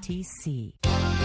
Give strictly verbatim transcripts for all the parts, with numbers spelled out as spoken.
T C.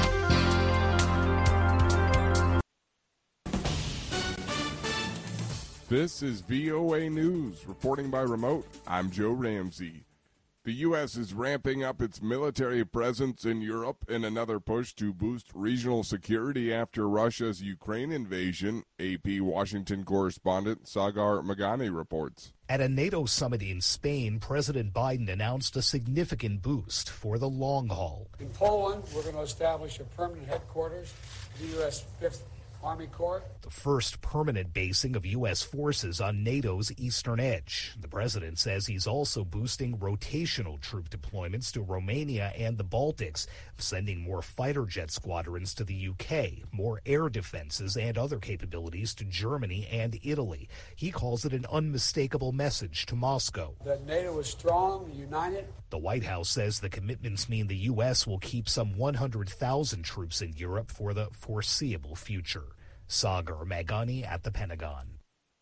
This is V O A News. Reporting by remote, I'm Joe Ramsey. The U S is ramping up its military presence in Europe in another push to boost regional security after Russia's Ukraine invasion, A P Washington correspondent Sagar Meghani reports. At a NATO summit in Spain, President Biden announced a significant boost for the long haul. In Poland, we're going to establish a permanent headquarters for the U S fifth Army Corps. The first permanent basing of U S forces on NATO's eastern edge. The president says he's also boosting rotational troop deployments to Romania and the Baltics, sending more fighter jet squadrons to the U K, more air defenses and other capabilities to Germany and Italy. He calls it an unmistakable message to Moscow. That NATO is strong, united. The White House says the commitments mean the U S will keep some one hundred thousand troops in Europe for the foreseeable future. Sagar Meghani at the Pentagon.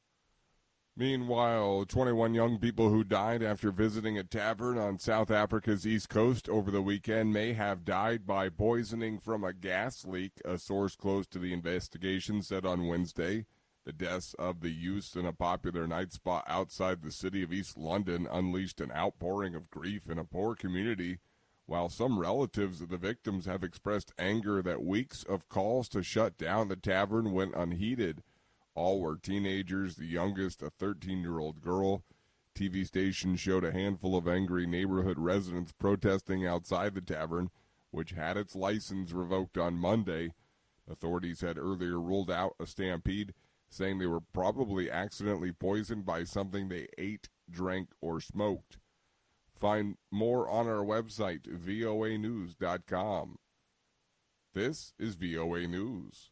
Meanwhile, twenty-one young people who died after visiting a tavern on South Africa's east coast over the weekend may have died by poisoning from a gas leak, a source close to the investigation said on Wednesday. The deaths of the youths in a popular night spot outside the city of East London unleashed an outpouring of grief in a poor community, while some relatives of the victims have expressed anger that weeks of calls to shut down the tavern went unheeded. All were teenagers, the youngest a thirteen-year-old girl. T V stations showed a handful of angry neighborhood residents protesting outside the tavern, which had its license revoked on Monday. Authorities had earlier ruled out a stampede, saying they were probably accidentally poisoned by something they ate, drank, or smoked. Find more on our website, V O A news dot com. This is V O A News.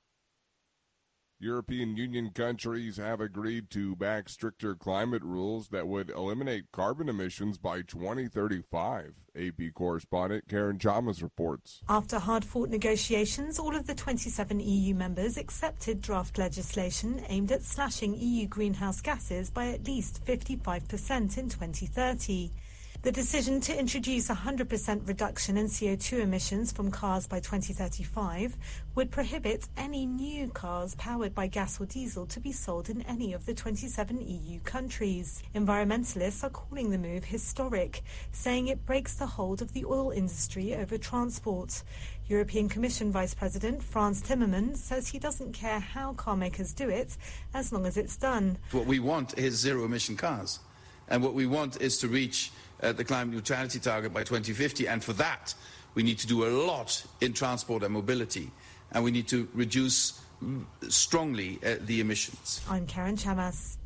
European Union countries have agreed to back stricter climate rules that would eliminate carbon emissions by twenty thirty-five. A P correspondent Karen Chalmers reports. After hard-fought negotiations, all of the twenty-seven E U members accepted draft legislation aimed at slashing E U greenhouse gases by at least fifty-five percent in twenty thirty. The decision to introduce a one hundred percent reduction in C O two emissions from cars by twenty thirty-five would prohibit any new cars powered by gas or diesel to be sold in any of the twenty-seven E U countries. Environmentalists are calling the move historic, saying it breaks the hold of the oil industry over transport. European Commission Vice President Frans Timmermans says he doesn't care how car makers do it, as long as it's done. What we want is zero-emission cars, and what we want is to reach Uh, the climate neutrality target by twenty fifty, and for that we need to do a lot in transport and mobility, and we need to reduce strongly uh, the emissions. I'm Karen Chamas.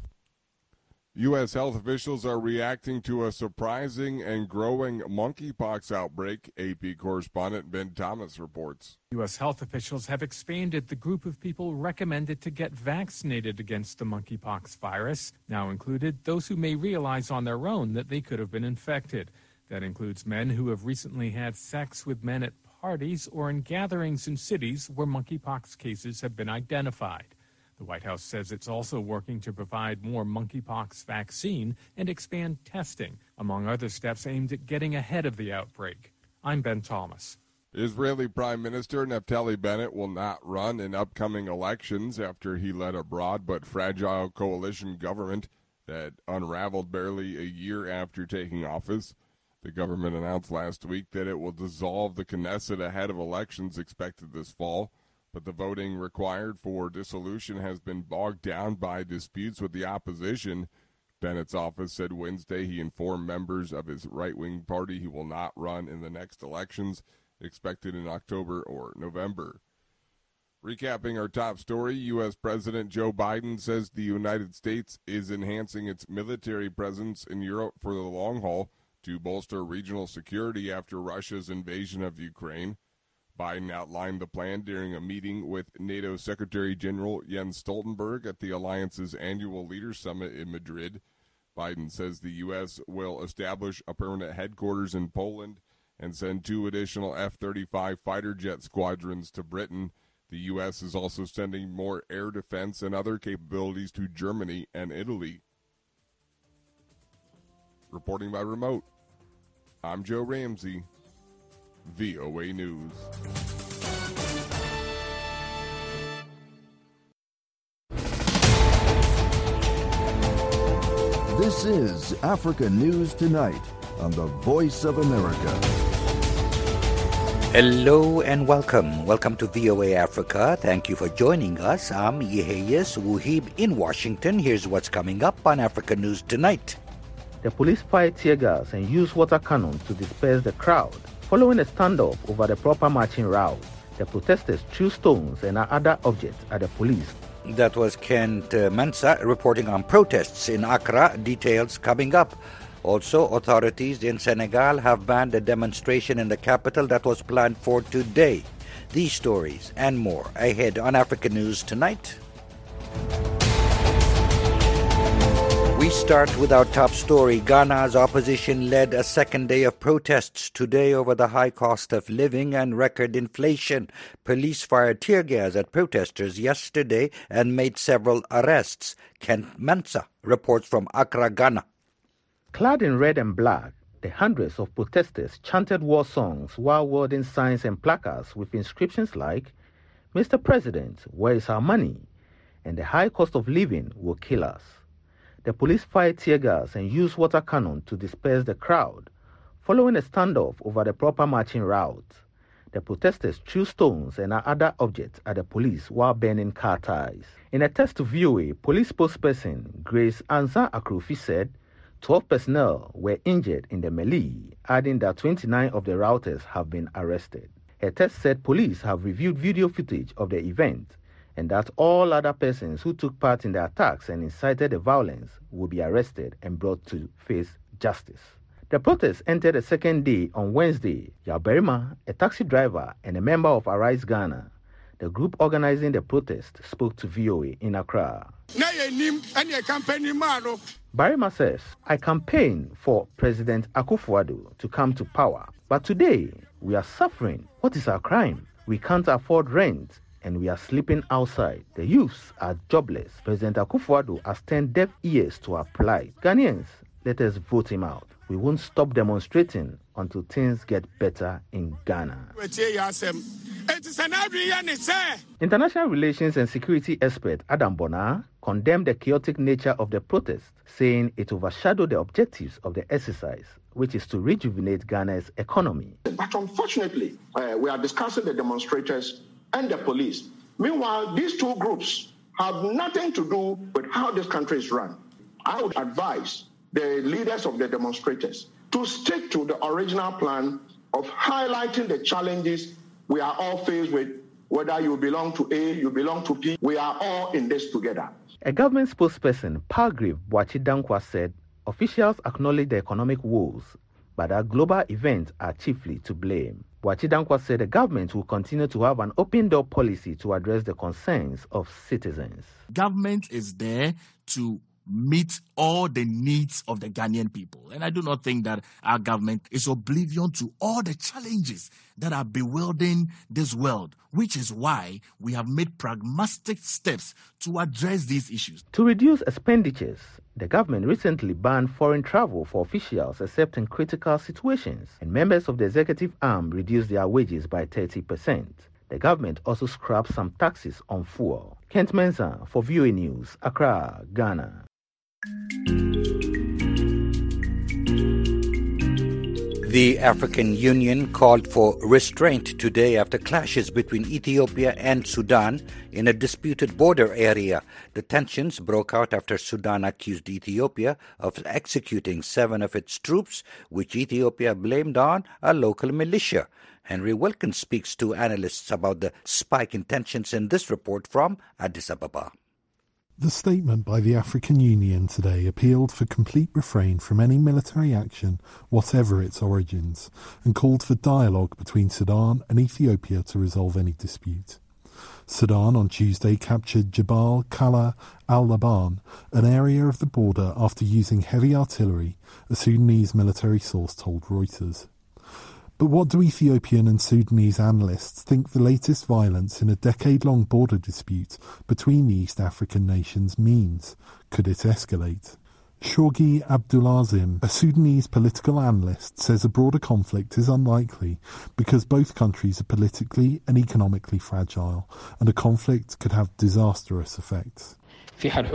U S health officials are reacting to a surprising and growing monkeypox outbreak, A P correspondent Ben Thomas reports. U S health officials have expanded the group of people recommended to get vaccinated against the monkeypox virus, now included those who may realize on their own that they could have been infected. That includes men who have recently had sex with men at parties or in gatherings in cities where monkeypox cases have been identified. The White House says it's also working to provide more monkeypox vaccine and expand testing, among other steps aimed at getting ahead of the outbreak. I'm Ben Thomas. Israeli Prime Minister Naftali Bennett will not run in upcoming elections after he led a broad but fragile coalition government that unraveled barely a year after taking office. The government announced last week that it will dissolve the Knesset ahead of elections expected this fall, but the voting required for dissolution has been bogged down by disputes with the opposition. Bennett's office said Wednesday he informed members of his right-wing party he will not run in the next elections, expected in October or November. Recapping our top story, U S President Joe Biden says the United States is enhancing its military presence in Europe for the long haul to bolster regional security after Russia's invasion of Ukraine. Biden outlined the plan during a meeting with NATO Secretary General Jens Stoltenberg at the alliance's annual Leaders Summit in Madrid. Biden says the U S will establish a permanent headquarters in Poland and send two additional F thirty-five fighter jet squadrons to Britain. The U S is also sending more air defense and other capabilities to Germany and Italy. Reporting by remote, I'm Joe Ramsey. V O A News. This is Africa News Tonight on the Voice of America. Hello and welcome. Welcome to V O A Africa. Thank you for joining us. I'm Yeheyes Wuhib in Washington. Here's what's coming up on Africa News Tonight. The police fired tear gas and used water cannon to disperse the crowd. Following a standoff over the proper marching route, the protesters threw stones and other objects at the police. That was Kent uh, Mensa reporting on protests in Accra. Details coming up. Also, authorities in Senegal have banned a demonstration in the capital that was planned for today. These stories and more ahead on Africa News Tonight. We start with our top story. Ghana's opposition led a second day of protests today over the high cost of living and record inflation. Police fired tear gas at protesters yesterday and made several arrests. Kent Mensa reports from Accra, Ghana. Clad in red and black, the hundreds of protesters chanted war songs while wielding signs and placards with inscriptions like, "Mister President, where is our money?" and "The high cost of living will kill us." The police fired tear gas and used water cannon to disperse the crowd. Following a standoff over the proper marching route, the protesters threw stones and other objects at the police while burning car tires. In a text to V O A, police spokesperson Grace Anza Akrofi said twelve personnel were injured in the melee, adding that twenty-nine of the routers have been arrested. Her text said police have reviewed video footage of the event and that all other persons who took part in the attacks and incited the violence will be arrested and brought to face justice. The protest entered a second day on Wednesday. Yaberima, a taxi driver and a member of Arise Ghana, the group organizing the protest, spoke to V O A in Accra. Barima says, "I campaigned for President Akufo-Addo to come to power, but today we are suffering. What is our crime? We can't afford rent and we are sleeping outside. The youths are jobless. President Akufo-Addo has turned deaf ears to our plight. Ghanaians, let us vote him out. We won't stop demonstrating until things get better in Ghana." International relations and security expert Adam Bonner condemned the chaotic nature of the protest, saying it overshadowed the objectives of the exercise, which is to rejuvenate Ghana's economy. But unfortunately, uh, we are discussing the demonstrators and the police. Meanwhile, these two groups have nothing to do with how this country is run. I would advise the leaders of the demonstrators to stick to the original plan of highlighting the challenges we are all faced with. Whether you belong to A, you belong to P, we are all in this together. A government spokesperson, Palgrave Boachi Dankwa, said officials acknowledge the economic woes, but that global events are chiefly to blame. Boachi Dankwa said the government will continue to have an open-door policy to address the concerns of citizens. Government is there to meet all the needs of the Ghanaian people. And I do not think that our government is oblivion to all the challenges that are bewildering this world, which is why we have made pragmatic steps to address these issues. To reduce expenditures, the government recently banned foreign travel for officials except in critical situations, and members of the executive arm reduced their wages by thirty percent. The government also scrapped some taxes on fuel. Kent Mensa for V O A News, Accra, Ghana. The African Union called for restraint today after clashes between Ethiopia and Sudan in a disputed border area. The tensions broke out after Sudan accused Ethiopia of executing seven of its troops, which Ethiopia blamed on a local militia. Henry Wilkins speaks to analysts about the spike in tensions in this report from Addis Ababa. The statement by the African Union today appealed for complete refrain from any military action, whatever its origins, and called for dialogue between Sudan and Ethiopia to resolve any dispute. Sudan on Tuesday captured Jabal Kala al-Laban, an area of the border, after using heavy artillery, a Sudanese military source told Reuters. But what do Ethiopian and Sudanese analysts think the latest violence in a decade-long border dispute between the East African nations means? Could it escalate? Shorgi Abdulazim, a Sudanese political analyst, says a broader conflict is unlikely because both countries are politically and economically fragile, and a conflict could have disastrous effects. He says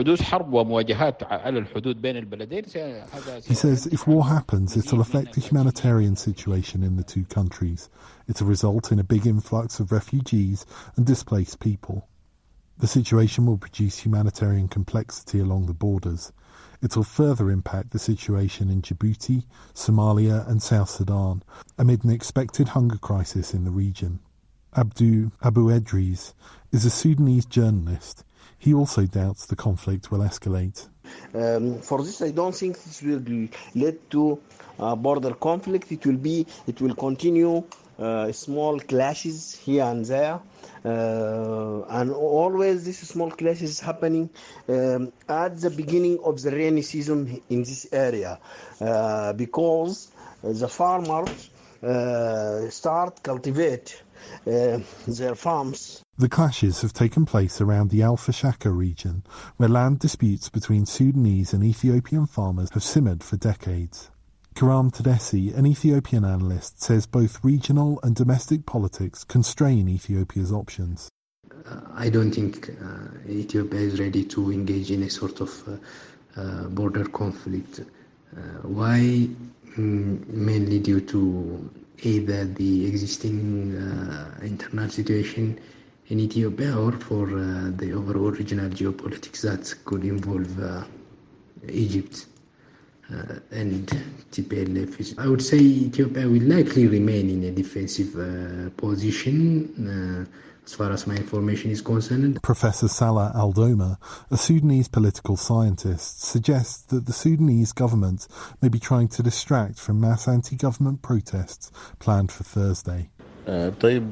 if war happens, it'll affect the humanitarian situation in the two countries. It'll result in a big influx of refugees and displaced people. The situation will produce humanitarian complexity along the borders. It will further impact the situation in Djibouti, Somalia and South Sudan, amid an expected hunger crisis in the region. Abdu Abu Edris is a Sudanese journalist. He also doubts the conflict will escalate. Um, for this, I don't think this will lead to a border conflict. It will be, it will continue uh, small clashes here and there. Uh, and always this small clashes happening um, at the beginning of the rainy season in this area uh, because the farmers uh, start cultivate uh, their farms. The clashes have taken place around the Al Fashaka region, where land disputes between Sudanese and Ethiopian farmers have simmered for decades. Karam Tedessi, an Ethiopian analyst, says both regional and domestic politics constrain Ethiopia's options. Uh, I don't think uh, Ethiopia is ready to engage in a sort of uh, uh, border conflict. Uh, why? Mm, mainly due to either the existing uh, internal situation in Ethiopia or for uh, the overall regional geopolitics that could involve uh, Egypt. Uh, and T P L F. I would say Ethiopia will likely remain in a defensive uh, position uh, as far as my information is concerned. Professor Salah Al-Doma, a Sudanese political scientist, suggests that the Sudanese government may be trying to distract from mass anti-government protests planned for Thursday. Uh,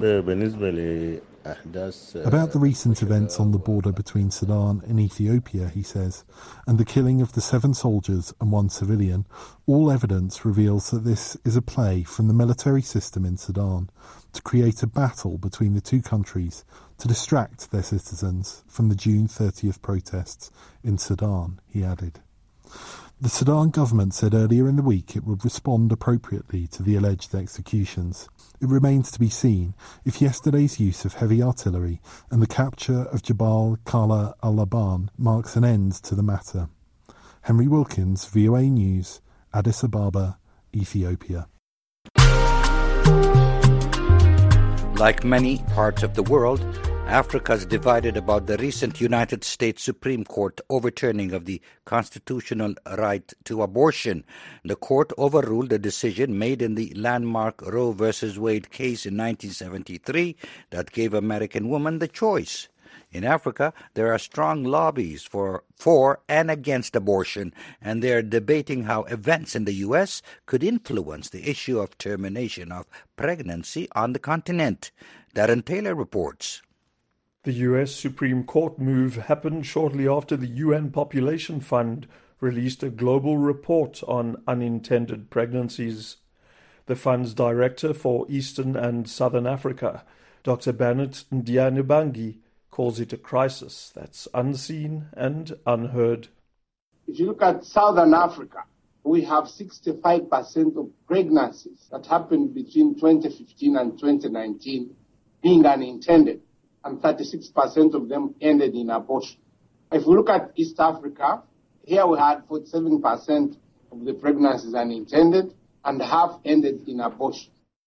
About the recent events on the border between Sudan and Ethiopia, he says, and the killing of the seven soldiers and one civilian, all evidence reveals that this is a play from the military system in Sudan to create a battle between the two countries to distract their citizens from the June thirtieth protests in Sudan, he added. The Sudan government said earlier in the week it would respond appropriately to the alleged executions. It remains to be seen if yesterday's use of heavy artillery and the capture of Jabal Kala al-Laban marks an end to the matter. Henry Wilkins, V O A News, Addis Ababa, Ethiopia. Like many parts of the world, Africa is divided about the recent United States Supreme Court overturning of the constitutional right to abortion. The court overruled a decision made in the landmark Roe versus Wade case in nineteen seventy-three that gave American women the choice. In Africa, there are strong lobbies for, for and against abortion, and they are debating how events in the U S could influence the issue of termination of pregnancy on the continent. Darren Taylor reports. The U S Supreme Court move happened shortly after the U N Population Fund released a global report on unintended pregnancies. The fund's director for Eastern and Southern Africa, Doctor Bennett Ndianibangi, calls it a crisis that's unseen and unheard. If you look at Southern Africa, we have sixty-five percent of pregnancies that happened between twenty fifteen and twenty nineteen being unintended, and thirty-six percent of them ended in abortion. If we look at East Africa, here we had forty-seven percent of the pregnancies unintended and half ended in abortion.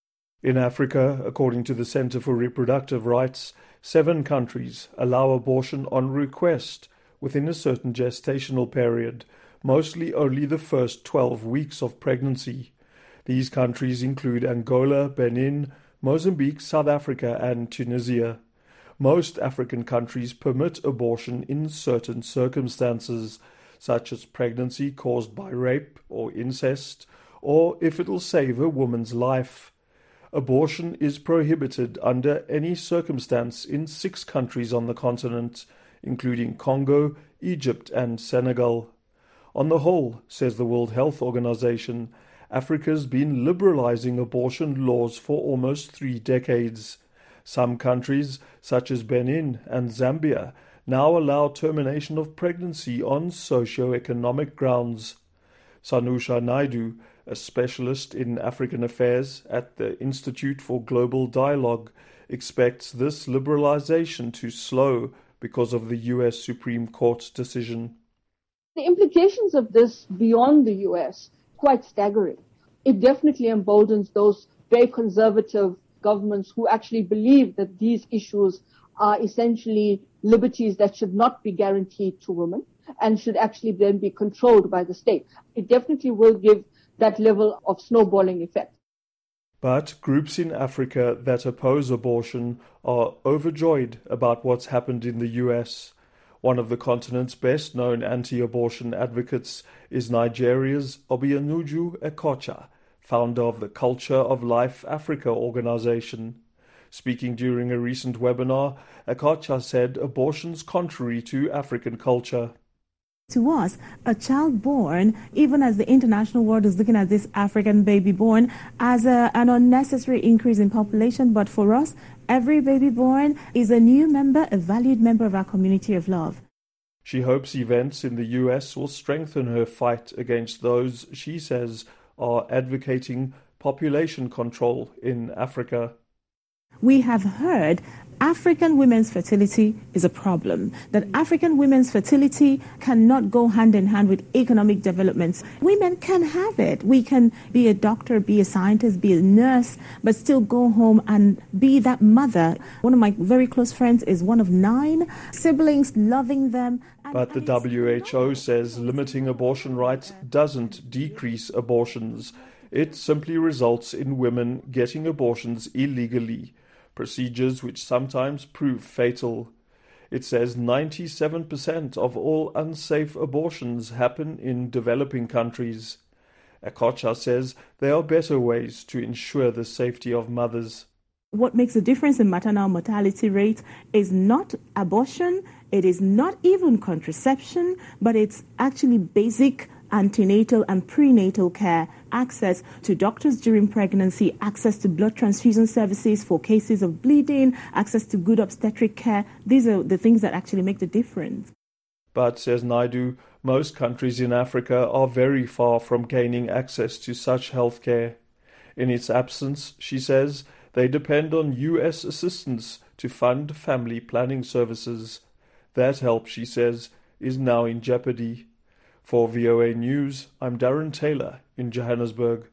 In Africa, according to the Center for Reproductive Rights, seven countries allow abortion on request within a certain gestational period, mostly only the first twelve weeks of pregnancy. These countries include Angola, Benin, Mozambique, South Africa, and Tunisia. Most African countries permit abortion in certain circumstances, such as pregnancy caused by rape or incest, or if it'll save a woman's life. Abortion is prohibited under any circumstance in six countries on the continent, including Congo, Egypt, and Senegal. On the whole, says the World Health Organization, Africa's been liberalizing abortion laws for almost three decades. Some countries, such as Benin and Zambia, now allow termination of pregnancy on socio-economic grounds. Sanusha Naidu, a specialist in African affairs at the Institute for Global Dialogue, expects this liberalization to slow because of the U S Supreme Court's decision. The implications of this beyond the U S quite staggering. It definitely emboldens those very conservative governments who actually believe that these issues are essentially liberties that should not be guaranteed to women and should actually then be controlled by the state. It definitely will give that level of snowballing effect. But groups in Africa that oppose abortion are overjoyed about what's happened in the U S. One of the continent's best-known anti-abortion advocates is Nigeria's Obianuju Ekocha, founder of the Culture of Life Africa organization. Speaking during a recent webinar, Ekocha said abortion's contrary to African culture. To us, a child born, even as the international world is looking at this African baby born as a, an unnecessary increase in population, but for us, every baby born is a new member, a valued member of our community of love. She hopes events in the U S will strengthen her fight against those she says are advocating population control in Africa. We have heard African women's fertility is a problem, that African women's fertility cannot go hand in hand with economic developments. Women can have it. We can be a doctor, be a scientist, be a nurse, but still go home and be that mother. One of my very close friends is one of nine siblings, loving them. But the W H O says limiting abortion rights doesn't decrease abortions. It simply results in women getting abortions illegally, procedures which sometimes prove fatal. It says ninety-seven percent of all unsafe abortions happen in developing countries. Ekocha says there are better ways to ensure the safety of mothers. What makes a difference in maternal mortality rate is not abortion, it is not even contraception, but it's actually basic antenatal and prenatal care, access to doctors during pregnancy, access to blood transfusion services for cases of bleeding, access to good obstetric care. These are the things that actually make the difference. But, says Naidu, most countries in Africa are very far from gaining access to such health care. In its absence, she says, they depend on U S assistance to fund family planning services. That help, she says, is now in jeopardy. For V O A News, I'm Darren Taylor in Johannesburg.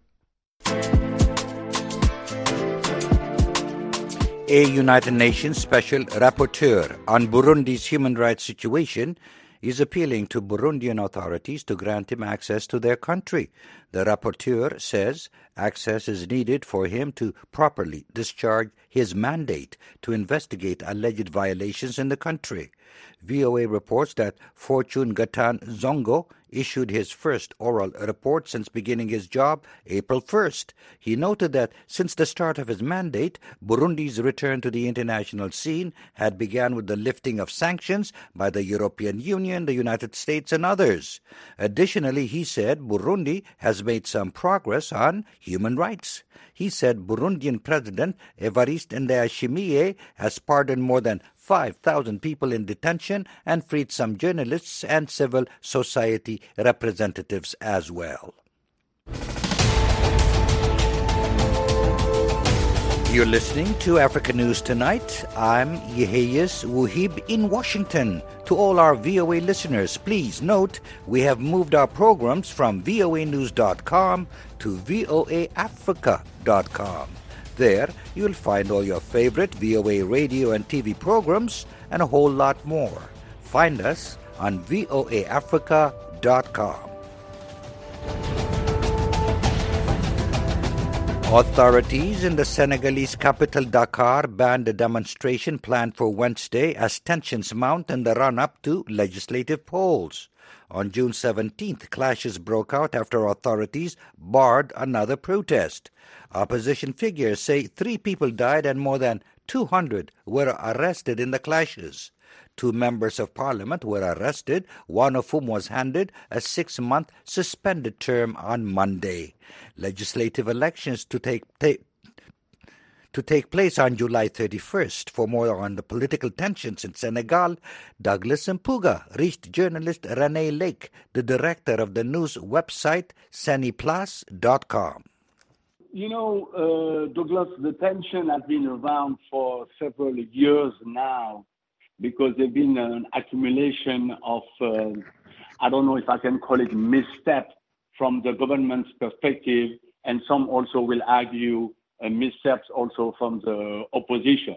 A United Nations Special Rapporteur on Burundi's human rights situation is appealing to Burundian authorities to grant him access to their country. The rapporteur says access is needed for him to properly discharge his mandate to investigate alleged violations in the country. V O A reports that Fortune Gatan Zongo issued his first oral report since beginning his job April first. He noted that since the start of his mandate, Burundi's return to the international scene had begun with the lifting of sanctions by the European Union, the United States, and others. Additionally, he said Burundi has made some progress on human rights. He said Burundian President Evariste Ndayishimiye has pardoned more than five thousand people in detention and freed some journalists and civil society representatives as well. You're listening to Africa News Tonight. I'm Yeheyes Wuhib in Washington. To all our V O A listeners, please note we have moved our programs from V O A news dot com to V O A africa dot com. There, you'll find all your favorite V O A radio and T V programs and a whole lot more. Find us on V O A africa dot com. Authorities in the Senegalese capital Dakar banned a demonstration planned for Wednesday as tensions mount in the run-up to legislative polls. On June seventeenth, clashes broke out after authorities barred another protest. Opposition figures say three people died and more than two hundred were arrested in the clashes. Two members of parliament were arrested, one of whom was handed a six-month suspended term on Monday. Legislative elections to take, take to take place on July thirty-first. For more on the political tensions in Senegal, Douglas Mpuga reached journalist Renee Lake, the director of the news website Seneplus dot com. You know, uh, Douglas, the tension has been around for several years now because there's been an accumulation of, uh, I don't know if I can call it misstep from the government's perspective, and some also will argue uh, missteps also from the opposition.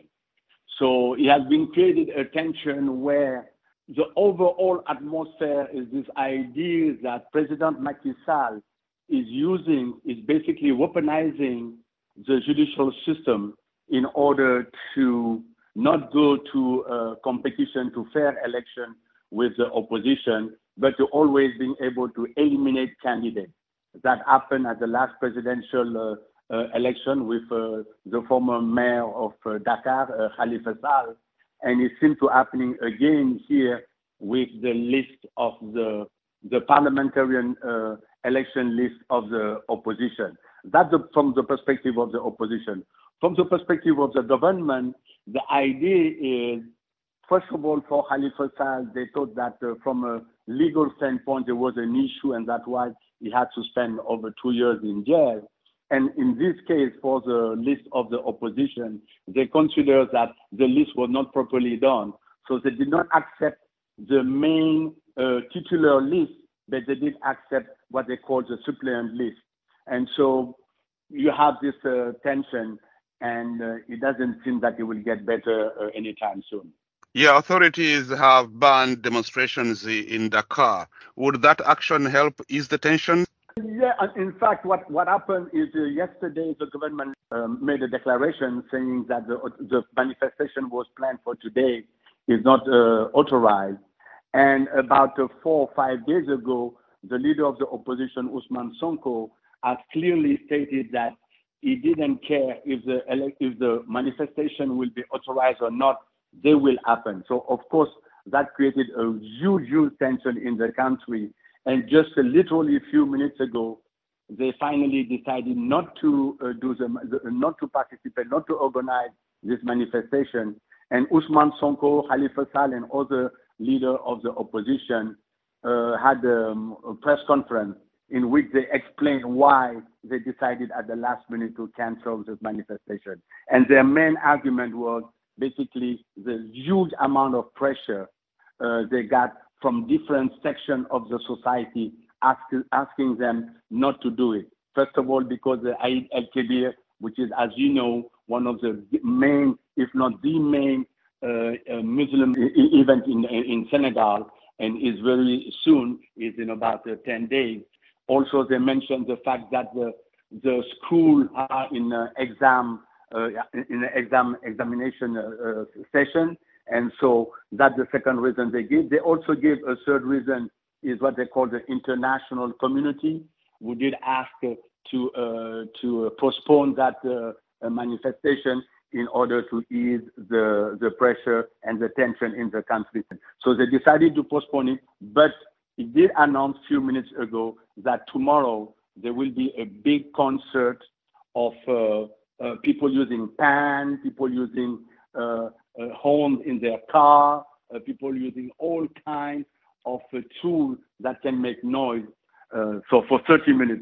So it has been created a tension where the overall atmosphere is this idea that President Macky Sall is using, is basically weaponizing the judicial system in order to not go to a competition, to fair election with the opposition, but to always being able to eliminate candidates. That happened at the last presidential uh, uh, election with uh, the former mayor of uh, Dakar, uh, Khalifa Sall, and it seems to happening again here with the list of the the parliamentarian uh, election list of the opposition. That's the, from the perspective of the opposition. From the perspective of the government, the idea is, first of all, for Khalifa Sall, they thought that uh, from a legal standpoint, there was an issue, and that's why he had to spend over two years in jail. And in this case, for the list of the opposition, they consider that the list was not properly done. So they did not accept the main uh, titular list, but they did accept what they call the suppleant list. And so you have this uh, tension, and uh, it doesn't seem that it will get better uh, anytime soon. Yeah, authorities have banned demonstrations in Dakar. Would that action help ease the tension? Yeah, in fact, what, what happened is uh, yesterday the government um, made a declaration saying that the, the manifestation was planned for today is not uh, authorized. And about uh, four or five days ago, the leader of the opposition, Ousmane Sonko, has clearly stated that he didn't care if the if the manifestation will be authorized or not, they will happen. So, of course, that created a huge, huge tension in the country. And just uh, literally a few minutes ago, they finally decided not to uh, do the, the, not to participate, not to organize this manifestation. And Ousmane Sonko, Khalifa Sall, and other leader of the opposition uh, had um, a press conference in which they explained why they decided at the last minute to cancel this manifestation. And their main argument was basically the huge amount of pressure uh, they got from different sections of the society ask, asking them not to do it. First of all, because the Eid al-Kabir, which is, as you know, one of the main, if not the main, uh, uh, Muslim e- event in, in Senegal, and is very soon, is in about uh, ten days. Also, they mentioned the fact that the the school are in uh, exam uh, in the exam examination uh, uh, session, and so that's the second reason they give. They also gave a third reason is what they call the international community, who did ask uh, to uh, to postpone that uh, manifestation in order to ease the the pressure and the tension in the country. So they decided to postpone it, but it did announce a few minutes ago that tomorrow there will be a big concert of uh, uh, people using pan, people using uh, uh, horns in their car, uh, people using all kinds of uh, tools that can make noise. Uh, so for thirty minutes.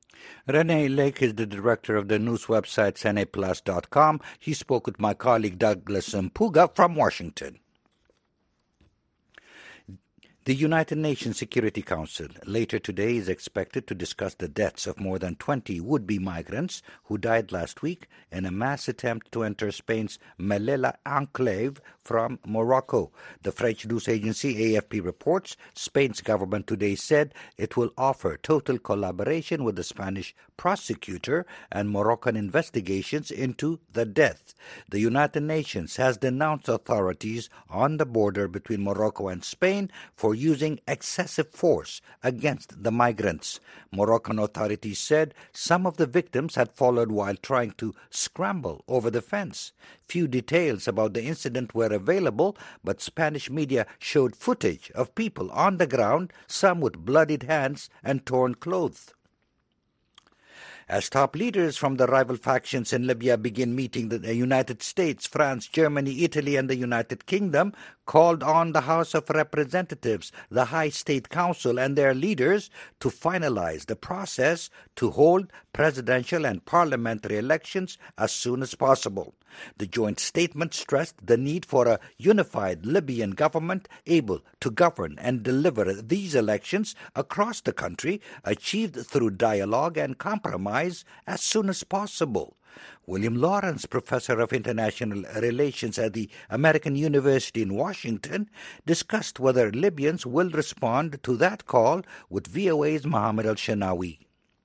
Renee Lake is the director of the news website Seneplus dot com. He spoke with my colleague Douglas Mpuga from Washington. The United Nations Security Council later today is expected to discuss the deaths of more than twenty would-be migrants who died last week in a mass attempt to enter Spain's Melilla enclave from Morocco. The French news agency A F P reports Spain's government today said it will offer total collaboration with the Spanish prosecutor and Moroccan investigations into the death. The United Nations has denounced authorities on the border between Morocco and Spain for using excessive force against the migrants. Moroccan authorities said some of the victims had fallen while trying to scramble over the fence. Few details about the incident were available, but Spanish media showed footage of people on the ground, some with bloodied hands and torn clothes. As top leaders from the rival factions in Libya begin meeting, the United States, France, Germany, Italy, and the United Kingdom called on the House of Representatives, the High State Council, and their leaders to finalize the process to hold presidential and parliamentary elections as soon as possible. The joint statement stressed the need for a unified Libyan government able to govern and deliver these elections across the country, achieved through dialogue and compromise as soon as possible. William Lawrence, professor of international relations at the American University in Washington, discussed whether Libyans will respond to that call with V O A's Mohammed Al-Shanawi.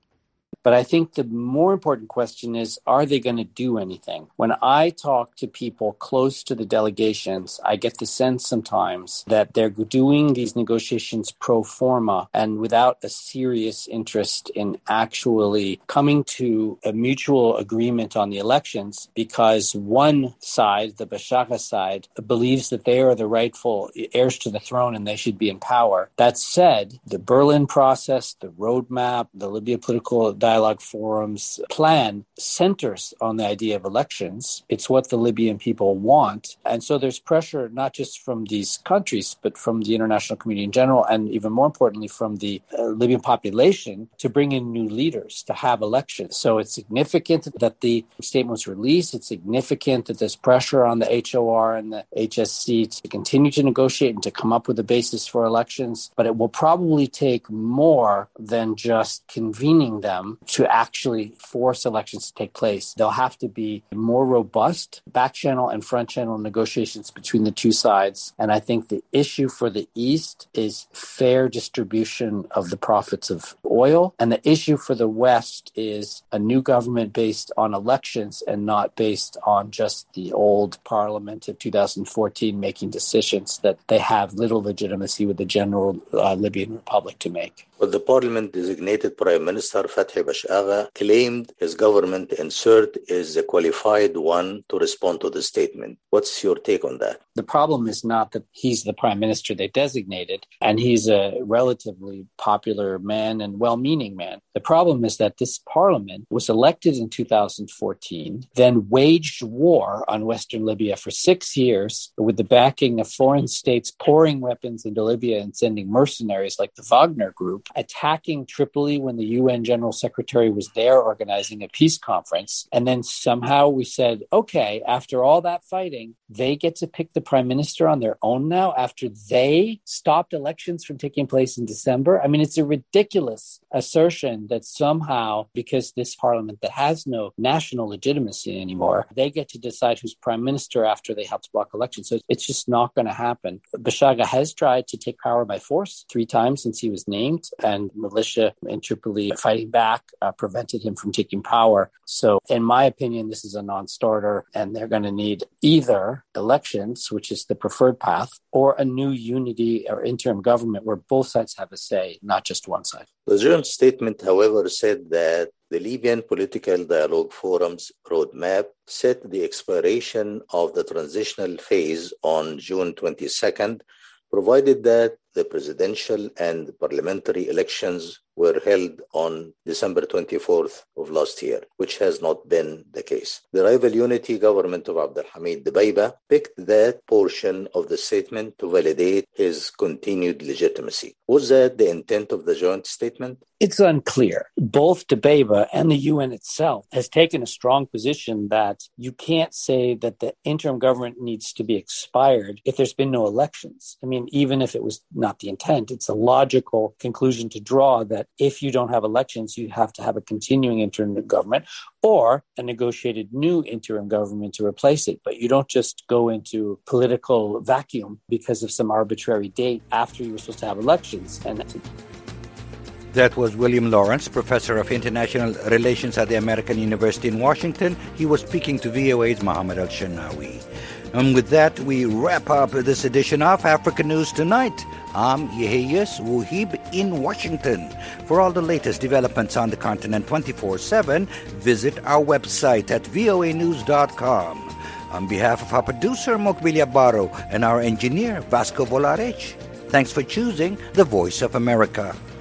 But I think the more important question is, are they going to do anything? When I talk to people close to the delegations, I get the sense sometimes that they're doing these negotiations pro forma and without a serious interest in actually coming to a mutual agreement on the elections, because one side, the Bashagha side, believes that they are the rightful heirs to the throne and they should be in power. That said, the Berlin process, the roadmap, the Libya political dialogue forum's plan centers on the idea of elections. It's what the Libyan people want. And so there's pressure not just from these countries, but from the international community in general, and even more importantly, from the uh, Libyan population to bring in new leaders, to have elections. So it's significant that the statement was released. It's significant that there's pressure on the H O R and the H S C to continue to negotiate and to come up with a basis for elections. But it will probably take more than just convening them to actually force elections to take place. There'll have to be more robust back channel and front channel negotiations between the two sides. And I think the issue for the East is fair distribution of the profits of oil. And the issue for the West is a new government based on elections and not based on just the old parliament of two thousand fourteen making decisions that they have little legitimacy with the general uh, Libyan Republic to make. Well, the parliament designated Prime Minister Fathi Bashagha claimed his government insert is the qualified one to respond to the statement. What's your take on that? The problem is not that he's the prime minister they designated, and he's a relatively popular man and well-meaning man. The problem is that this parliament was elected in two thousand fourteen, then waged war on Western Libya for six years with the backing of foreign states pouring weapons into Libya and sending mercenaries like the Wagner Group, attacking Tripoli when the U N General Secretary was there organizing a peace conference. And then somehow we said, okay, after all that fighting, they get to pick the prime minister on their own now after they stopped elections from taking place in December. I mean, it's a ridiculous assertion that somehow, because this parliament that has no national legitimacy anymore, they get to decide who's prime minister after they helped block elections. So it's just not going to happen. Bashagha has tried to take power by force three times since he was named, and militia in Tripoli fighting back uh, prevented him from taking power. So in my opinion, this is a non-starter, and they're going to need either elections, which is the preferred path, or a new unity or interim government where both sides have a say, not just one side. The joint statement, however, said that the Libyan Political Dialogue Forum's roadmap set the expiration of the transitional phase on June twenty-second, provided that the presidential and parliamentary elections were held on December twenty-fourth of last year, which has not been the case. The rival unity government of Abdelhamid Dbeibeh picked that portion of the statement to validate his continued legitimacy. Was that the intent of the joint statement? It's unclear. Both Dbeibeh and the U N itself has taken a strong position that you can't say that the interim government needs to be expired if there's been no elections. I mean, even if it was not the intent, it's a logical conclusion to draw that if you don't have elections, you have to have a continuing interim government or a negotiated new interim government to replace it. But you don't just go into political vacuum because of some arbitrary date after you were supposed to have elections. And that was William Lawrence, professor of international relations at the American University in Washington. He was speaking to V O A's Mohammed Al-Shanawi. And with that, we wrap up this edition of Africa News Tonight. I'm Yeheyes Wuhib in Washington. For all the latest developments on the continent twenty-four seven, visit our website at voa news dot com. On behalf of our producer, Mokbilia Baro, and our engineer, Vasco Volarech, thanks for choosing the Voice of America.